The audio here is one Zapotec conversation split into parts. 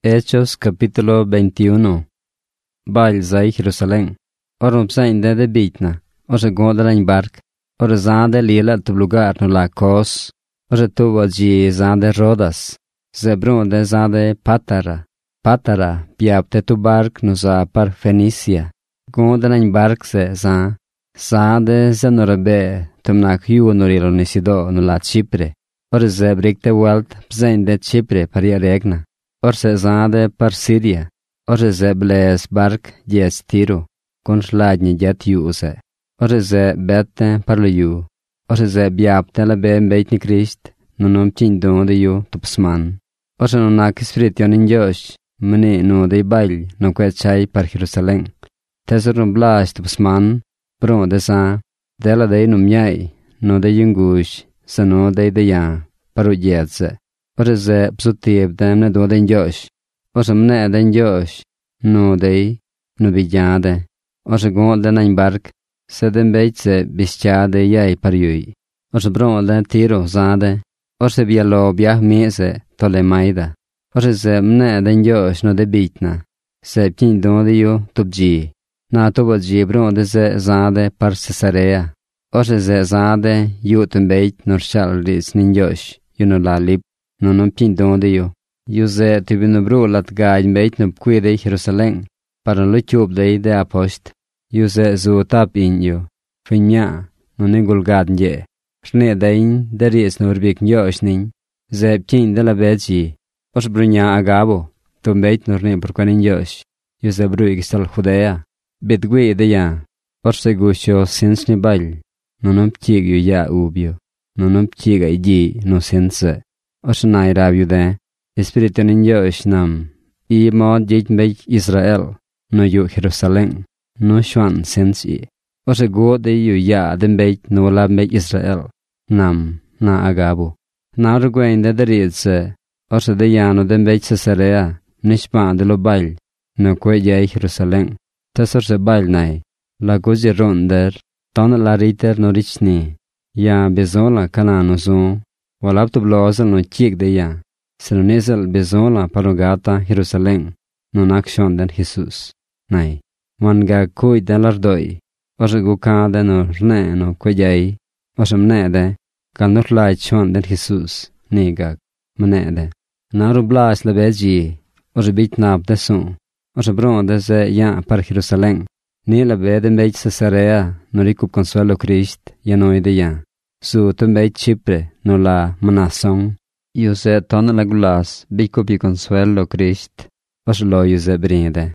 Hechos capítulo 21. Bailza i Jerusalén. Orom sainde de bitna. Ore goda in bark. Ore zade lila tu lugar no la kos. Ore tuvo gi zade Rodas. Zebronde zade Patara. Patara piapte tu bark no za par Fenicia. Goda in bark se za. Zade zenorabe tumnak yu norilo nisido no la Cipre. Ore zebrikte welt pzainde Cipre paria regna. Orse zade par Syria. Orse ze bles bark jes Tiro. Kon sladnje jet juse. Orse ze bette par le ju. Orse ze biapte la be beitni Christ. Nonom tindon de ju tupsman. Orse nonak sprition in josh. Mene no de bail no quechai par Jerusalén. Tesorum blas tupsman. Bro de sa. Dela de numjai. No de jungush. Sa no de ya. Paru jetse. Ore ze psutib dem ne do den josh. Ore mne den josh. No dei, no bijade. Ore go den ein bark. Se den beitse bischade jai pariui. Ore bro den Tiro zade. Ore bialo biah mese tole maida. Ore ze mne den josh no de bitna. Se ptin do de yo tubji. Na tobo ji bro de ze zade par Cesarea. Ore ze zade yuten beit nor shal ris nin josh. Yuno la lip. Non pindon de yo. Jose tibino bro lat gaid beit no quide Jerusalén. Para lo chub de apost. Jose zo tap in yo. Finya non engolgad nje. Shne dain daris no rbik njoshnin. Zeb kin de la beji. Os brunya agabo. To beit no rne porquanin josh. Jose bro igistal Judea. Betgue de ya. Orse gusho sensni bal. Non ptig yo ya ubio. Non ptiga iji no sense. Osnai rabiude, Espiritu ninjo ishnam, I mod jitmbej Israel, no yu Jerusalén, no shwan sensi. Ose go de yu ya dembej no labmbej Israel, nam, na agabu. Na rugwein de deritse, ose de yano dembej Cesarea, nishpa de lo bail, no kwejai Jerusalén. Tesorse bail nai, la gozi ronder, ton la riter no richni, ya bezola kanano zon. Walapto blozel no chik de ya. Selonezel bezola parogata Jerusalén. Non action den Jesus. Nai. Wanga kui den lardoi. Ose gukade no rne no kwejai. Ose mnede. Kal not lai chon den Jesus. Nigag. Mnede. Naru blas lebeji. Ose bit nab de son. Ose bronde ze ya par Jerusalén. Ni lebede mbej Cesarea. No rikup consuelo Christ. Yanoi de ya. Su tumbei Chipre no la Manason. Jose ton la gulas bicopi consuelo Christ. Oslo Jose brinde.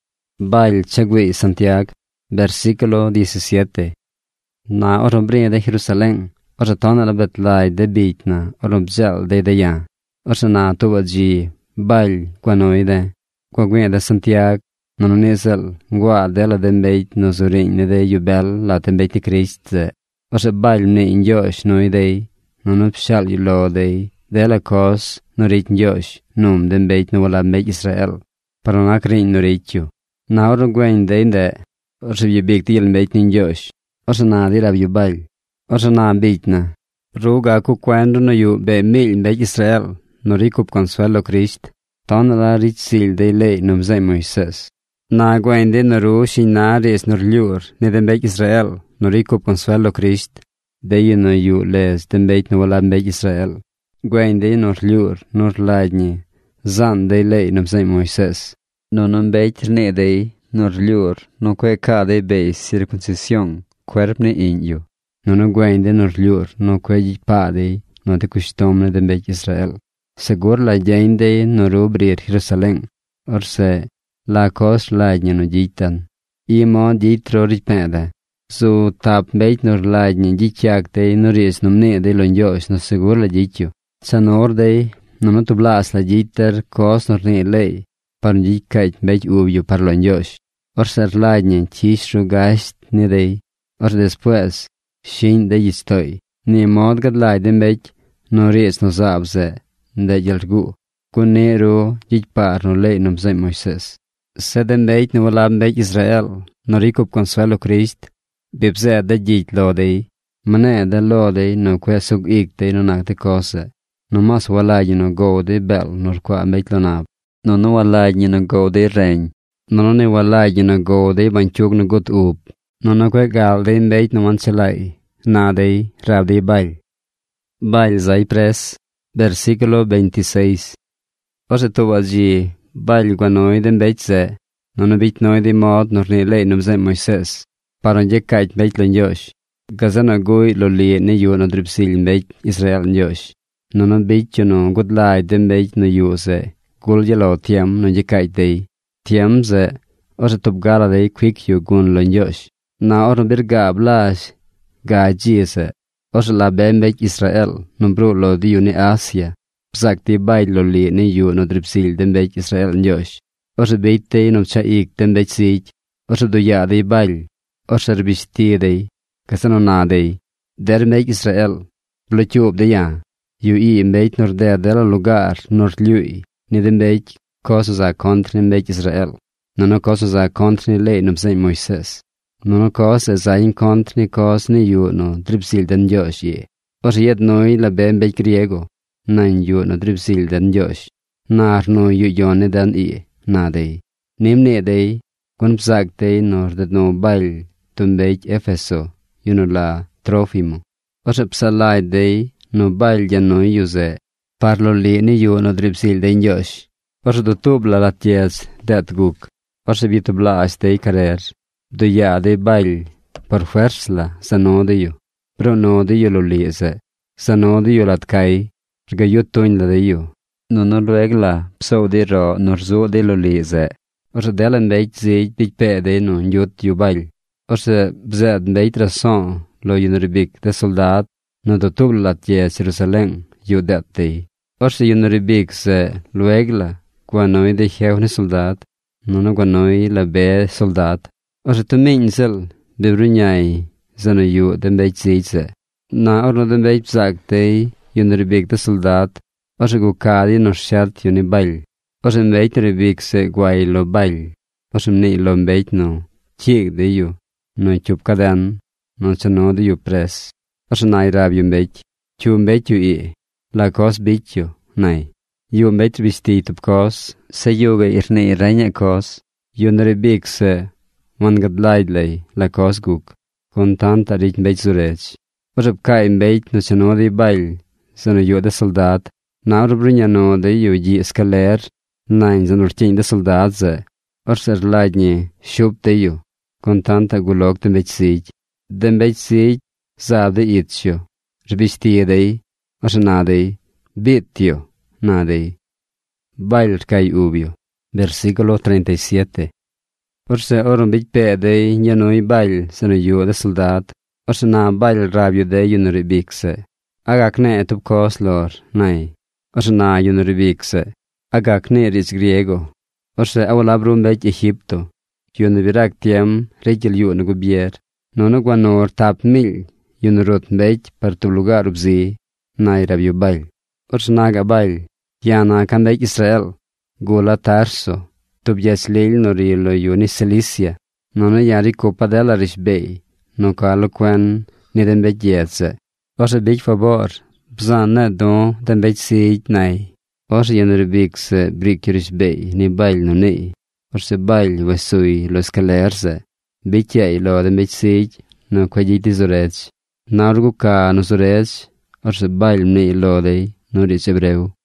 Bail chagui Santiago. Versículo 17. Na oro brinde Jerusalén. Oro ton la betlai de bitna. Oro bzel de ya. Oro na tuvaji. Bail quanoide. Quaguin de Santiago. Nononezel. Gua dela de mbeit no zurin de jubel la tembeti Christ. Ose bail ne in josh no idei, non upshal yu lo dei, dela kos no rit in josh, num den beit no wala mbeit Israel, paronak rin no rit yu. Na oro gwen de inde, ose yu big deal mbeit in josh, ose na dirab yu bail, ose na beit na. Ruga ku kwendo no yu be mil mbeit Israel, no rikup consuelo Christ, ton la rit sil de lei num zay Moises. Na gwen de no ru shin na res nor liur, ne den beit Israel, no rikup consuelo Christ, de no yu les den beit no wala mbeit Israel. Gwen de nor liur, nor laidni, zan de lei num zay Moises. No non beit ne de, nor liur, no kwe ka de bei circuncisión, cuerpne in yu. No gwen de nor liur, no kwe jipa de, no de customne den beit Israel. Segur la jain de no rubrir Jerusalén, orse la kos laidni no jitan. I mo jitro ripede. Su tap beit nor laidni jitjak de no ris nomne de lon josh no segur la jitju. Sanor de no tu blas la jiter kos nor ne lei. Par jitkait beit ubju par lon josh. Orser laidni chisru gast ne de. Or después, shin de jistoi. Ni mod gad laiden beit no ris no zabze. De jelgu. Kunero jitpar no lei nom zay Moises. Seden beit no wala beit Israel. No rikup consuelo Christ. Bibze de jit lodei. Mane de lodei no quesug ikte no nakte kose. No mas wala no go de bel nor qua beit lonab. nó walai như nó go de rèn, nó ne walai như nó go de bánh chuộc nó gút ụp, nó quay gal de beit nó man chelai, na de rab de bail zai pres, versículo 26. Ose tu allí, bail guanoi de beit ze, nó beit noi de mod nó ne lei nó ze Moises, para je kait beit lo Josh, gazana goi lo li ne yu no dripsil beit Israel Josh, nó beit no gud lai de beit no yu ze. Gul yelo tiam no je de tiam ze ose top gala de quick yu gun lon Josh na or bir ga blash ga jise ose la bembek Israel no bro lo di uni Asia zakti bai lo li ni yu no dripsil dembek Israel Josh ose beite no chaik dembek sig ose do ya de bai ose bisti de kasano na de dermek Israel blochub de ya yu I mbeit nor der lugar nor lui ni den beit cosas a contra in beit Israel. No cosas a contra ni lei no sei Moises. No cosas a in contra ni cos ni yu no dripsil den Josh ye. Os yet noi la ben beit griego. Na in yu no dripsil den Josh. Nar no yu yone den I. Na dei. Nim ne dei. Kun psak dei nor dat no bail tun beit Efeso. Yu no la Trofimo. Os psalai dei no bail ya no yu ze. Parlo li ni yu no dripsil den Josh. Os do tubla la ties dat guk. Os vitu blas de carer. Do ya de bail. Por fuerzla sa no de yu. Pero no de yu lo li ze. Sa no de yu lat kai. Rga yu tuin la de yu. No regla pso de ro norzo de lo li ze. Os delen beit zeig dik pe de no yut yu bail. Os bzed beit rason lo yu ribik de soldat. No do tubla la ties Jerusalem yu dat de. Os yu ribik ze luegla. Guanoi de heune soldat, no guanoi la be soldat. Os tu minsel, bebrunyai, zano yu den beit zeitze. Na orno den beit psagtei, yun ribik de soldat, os gukadi no shart yuni bail. Os beit ribik se guai lo bail. Os mni lo beit no, chig de yu, no chup kadan, no chano de yu pres. Os nai rab yu beit, chu beit yu I, la kos beit yu, nai. Yu mbeit vistit op kos, se yuga irne reina kos, yun ribik se mangad laidlei la kos guk, kontant arit mbeit zurech. Os kai mbeit no chano de bail, zano yu de soldat, na urbrinya no de yu ji eskaler, nain zan urtin de soldat ze, os laidni shub de yu, kontant agulok de mbeit sig, de mbeit sig zav de itcho, ribistie de, os na de, bitio. Nadei. Bail kai ubio. Versículo 37. Orse oron bit pedei yanoi bail seno yu de soldat. Orse na bail rabio de yunribikse. Agakne etup kos lor, nai. Orse na yunribikse. Agakne ris griego. Orse awalabrum bit Egipto. Yunvirak tiem regel yun gubier. Nono guanor tap mil. Yunrot bit per tu lugar ubzi. Nai rabio bail. Orse naga bail. Yana kan beit Israel, gola Tarso, Tobias leil norilo yuni Cilicia, nono yari copa della risbei, no calo quen ni den beit jetse. Ose beit favor, bzanne don den beit siit nei. Ose yenribik se brik risbei, ni bail no nei. Ose bail vesui lo scalerse, beit jei lo den beit siit, no quagiti zorech. Nargu ka no zorech, ose bail nei lo dei, no ris ebreu.